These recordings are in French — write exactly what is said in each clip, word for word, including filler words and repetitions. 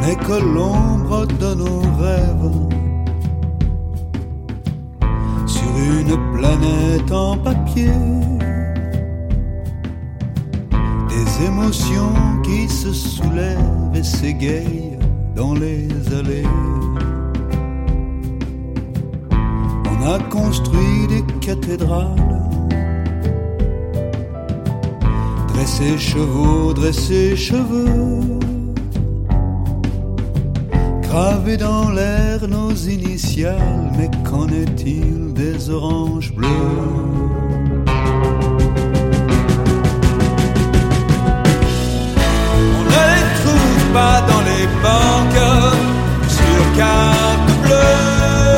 n'est que l'ombre de nos rêves sur une planète en papier. Des émotions qui se soulèvent et s'égayent dans les allées. On a construit des cathédrales, dressé chevaux, dressé cheveux, gravé dans l'air nos initiales, mais qu'en est-il des oranges bleues? On ne les trouve pas dans les banques, sur carte bleue.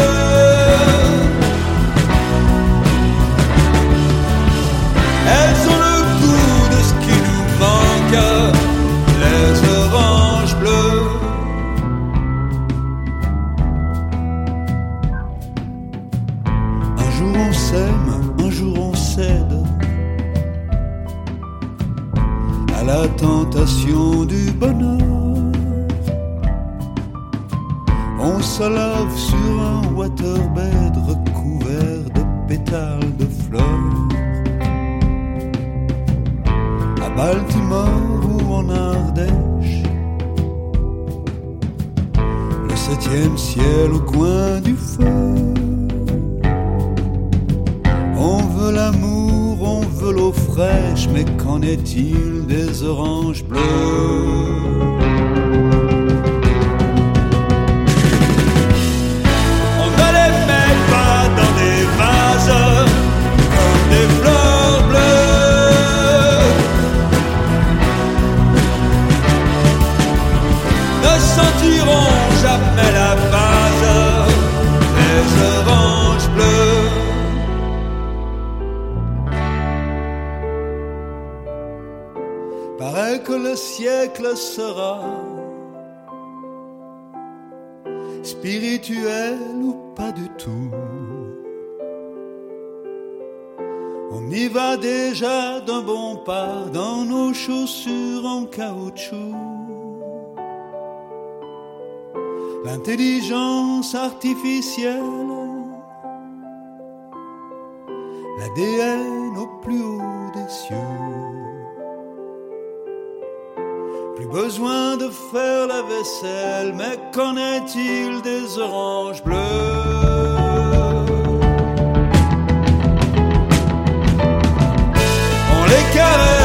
Elles ont le goût de ce qui nous manque, les oranges bleues. Un jour on s'aime, un jour on cède à la tentation du bonheur. On se lave sur un waterbed recouvert de pétales de fleurs. À Baltimore ou en Ardèche, le septième ciel au coin du feu. On veut l'amour, on veut l'eau fraîche, mais qu'en est-il des oranges bleues? On ne les met pas dans des vases comme des fleurs bleues. Ne sentiront jamais la base des oranges bleues. Paraît que le siècle sera spirituel ou pas du tout. On y va déjà d'un bon pas dans nos chaussures en caoutchouc. L'intelligence artificielle, l'A D N au plus haut des cieux. Plus besoin de faire la vaisselle, mais qu'en est-il des oranges bleues? On les caresse